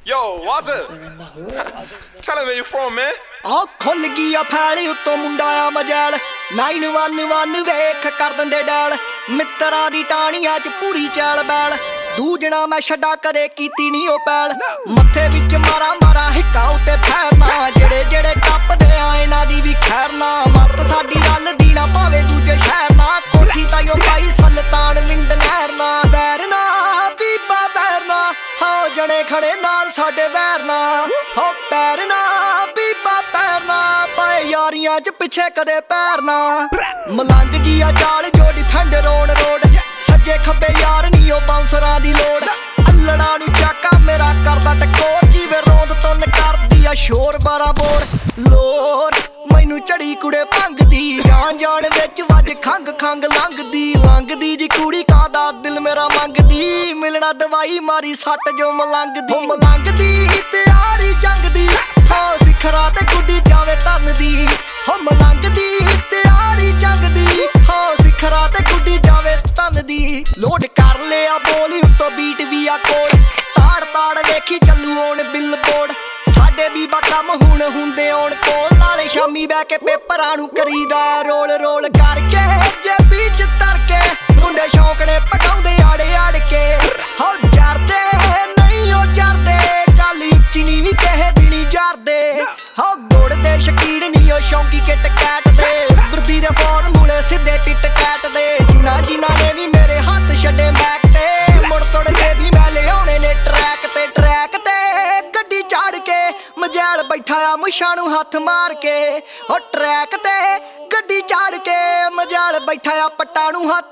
Yo, what's up? Tell him where you from, man. ਆ ਖੁੱਲ ਗਈ ਆ ਫੈਲ ਉੱਤੋਂ ਮੁੰਡਾ ਆ ਮਜੈਲ 911 ਵੇਖ ਕਰ ਦਿੰਦੇ ਡੈਲ ਮਿੱਤਰਾਂ ਦੀ ਟਾਣੀਆਂ 'ਚ ਪੂਰੀ ਚੈਲ ਬੈਲ ਦੂਜਣਾ ਮੈਂ ਛੱਡਾ ਕਦੇ ਕੀਤੀ ਨਹੀਂ ਉਹ ਪੈਲ ਮੱਥੇ ਵਿੱਚ ਮਾਰਾ ਮਾਰਾ ਹਿੱਕਾ ਉੱਤੇ ਫੈਰਨਾ ਜਿਹੜੇ ਟੱਪਦੇ ਆ ਇਹਨਾਂ ਦੀ ਵੀ ਖੈਰ ਨਾ ਮੱਤ ਸਾਡੀ ਰਲਦੀ ਨਾ ਭਾਵੇਂ ਦੂਜੇ ਸ਼ਹਿਰ ਨਾ ਕੋਠੀ ਤਾਂ ਯੋ ਪਾਈ ਸੁਲਤਾਨ ਵਿੰਡ ਨਹਿਰ ਨਾ ਬੈਰਨਾ ਬੀਬਾ ਬੈਰਨਾ ਹੋ ਜਣੇ ਖੜੇ ਨਾਲ ਸਾਡੇ ਵੈਰਨਾ ਹੋ ਪੈਰਨਾ ਬੀਬਾ ਪੈਰਨਾ ਪਾਏ ਯਾਰੀਆਂ 'ਚ ਪਿੱਛੇ ਕਦੇ ਪੈਰਨਾ ਮਲੰਗ ਜੀ ਆ ਚਾਲ ਜੋ ਡਿਫੈਂਡ ਰੋਡ ਸੱਜੇ ਖੱਬੇ ਯਾਰ ਨੀ ਉਹ ਬਾਉਂਸਰਾਂ ਦੀ ਲੋੜ ਅੱਲੜਾ ਨੂੰ ਚਾਕਾ ਮੇਰਾ ਕਰਦਾ ਟਕੋਰ ਜਿਵੇਂ ਰੋਂਦ ਤੁੰਨ ਕਰਦੀ ਆ ਸ਼ੋਰ 12 ਬੋਰ ਲੋਰ ਮੈਨੂੰ ਚੜੀ ਕੁੜੇ ਭੰਗਦੀ ਜਾਨ ਵਿੱਚ ਵੱਜ ਖੰਗ ਲੰਘਦੀ ਜੀ ਕੁੜੀ ਕਾਦਾ ਦਿਲ ਮੇਰਾ ਮੰਗਦੀ ਮਿਲਣਾ ਦਵਾਈ ਮਾਰੀ ਸੱਟ ਜੋ ਮਲੰਗਦੀ ਤਿਆਰੀ ਜੰਗ ਦੀ ਹੋ ਸਿਖਰਾਂ ਤੇ ਗੁੱਡੀ ਜਾਵੇ ਧਨ ਦੀ ਹੋ ਮਲੰਗਦੀ ਤਿਆਰੀ ਜੰਗ ਦੀ ਹੋ ਸਿਖਰਾਂ ਤੇ ਗੁੱਡੀ ਜਾਵੇ ਧਨ ਦੀ ਲੋਡ ਕਰ ਲਿਆ ਬੋਲੀ ਉੱਤੋਂ ਬੀਟ ਵੀ ਆ ਕੋਲ ਤਾੜ ਵੇਖੀ ਚੱਲੂ ਆਉਣ ਬਿਲਬੋਰਡ ਸਾਡੇ ਵੀ ਬਾ ਕੰਮ ਹੁਣ ਹੁੰਦੇ ਆਉਣ ਕੋਲ ਨਾਲੇ ਸ਼ਾਮੀ ਬਹਿ ਕੇ ਪੇਪਰਾਂ ਨੂੰ ਕਰੀਦਾ ਰੋਲ ਕਰਕੇ ਜੇ ਵਿੱਚ ਤਰ ਕੇ ਮੁੰਡੇ ਸ਼ੌਂਕ ਨੇ ਪਕਾਉਂਦੇ ਆੜ ਕੇ ਹੋ ਜਰਦੇ ਨਹੀਂ ਉਹ ਜਰਦੇ ਗੱਲ ਉੱਚੀ ਨੀ ਵੀ ਕਹੇ ਵੀ ਨੀ ਜਰਦੇ ਹੋ ਗੁੜ ਦੇ ਸ਼ਕੀਨ ਨੀ ਉਹ ਸ਼ੌਂਕੀ ਕਿਟ ਕੈਟ ਦੇ ਵਰਦੀ ਦੇ ਫਾਰਮੂਲੇ ਸਿੱਧੇ ਟਿਟ ਕੈਟ ਦੇ ਜਿਨ੍ਹਾਂ ਨੇ ਵੀ ਮੇਰੇ ਹੱਥ ਛੱਡੇ ਬੈਕ ਤੇ ਮੁੜ ਤੁੜ ਕੇ ਵੀ ਮੈਂ ਲਿਆਉਣੇ ਨੇ ਟਰੈਕ ਤੇ ਗੱਡੀ ਚਾੜ ਕੇ ਮਜੈਲ ਬੈਠਾ ਆ ਮੁੱਛਾਂ ਨੂੰ ਹੱਥ ਮਾਰ ਕੇ ਹੋ ਟਰੈਕ ਤੇ ਗੱਡੀ ਚਾੜ ਕੇ ਮਜੈਲ ਬੈਠਾ ਆ ਪੱਟਾਂ ਨੂੰ ਹੱਥ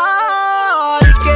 ਮਾਰ ਕੇ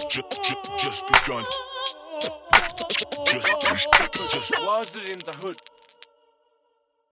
Was it in the hood?